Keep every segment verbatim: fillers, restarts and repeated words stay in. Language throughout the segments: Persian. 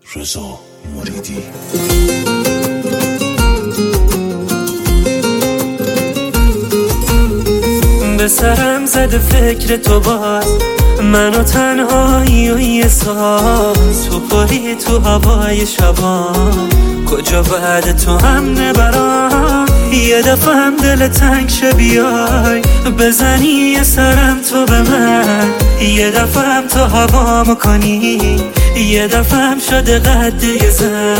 رضا مریدی. به سرم زده فکر تو باز، منو تنهایی و یه ساز، تو پری تو هوای شبان، کجا بعد تو هم نبرام. یه دفعه هم دل تنگ شه بیای بزنی یه سرم تو به من، یه دفعه هم تو هوامو کنی، یه دفعه هم شده قد یه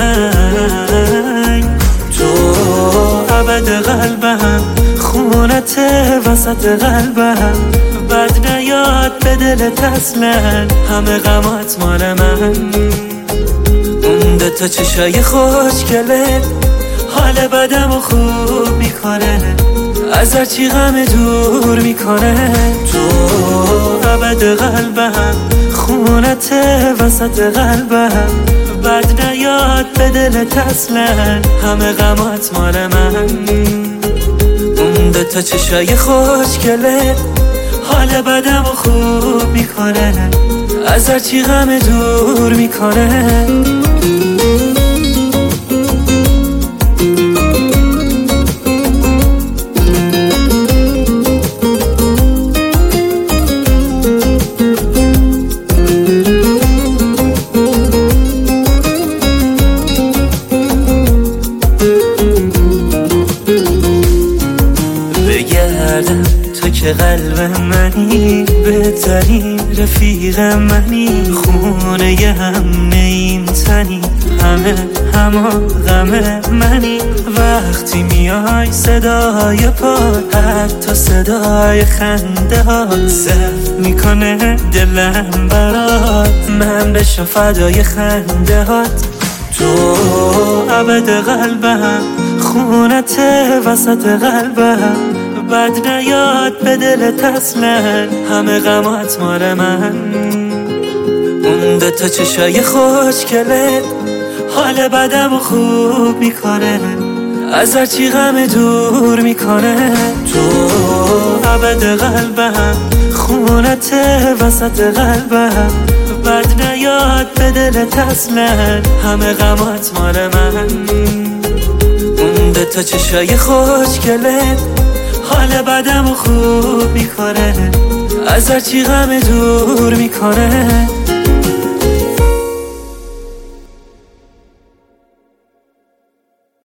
زنگ. تو ابد قلبم، خونت وسط قلبم، بد نیاد به دلت اصلا، همه غمات مال من. اون دوتا چشای خوشگلت حال بدم و خوب میکنه، از هرچی غم دور میکنه. تو ابد قلبم، خونت وسط قلبم، بد نیاد به دلت اصلا، همه غمات مال من. اون دوتا چشای خوشگلت حال بدم و خوب میکنه، از هرچی غم دور میکنه. تو که قلب منی، بهترین رفیق منی، خونه ی هم این تنی، همه همه غم منی. وقتی میای صدای پات، حتی صدای خنده ها صرف میکنه دلم برات، من بشم فدای خنده هات. تو ابد قلبم، خونت وسط قلبم، بد نیاد به دلت اصلا، همه غمات مال من. اون دوتا چشای خوشگلت حال بدم و خوب میکنه، از هرچی غم دور میکنه. تو ابد قلبم، خونت وسط قلبم، بد نیاد به دلت اصلا، همه غمات مال من. اون دوتا چشای خوشگلت حال بدم و خوب میکنه، از هرچی غم دور میکنه.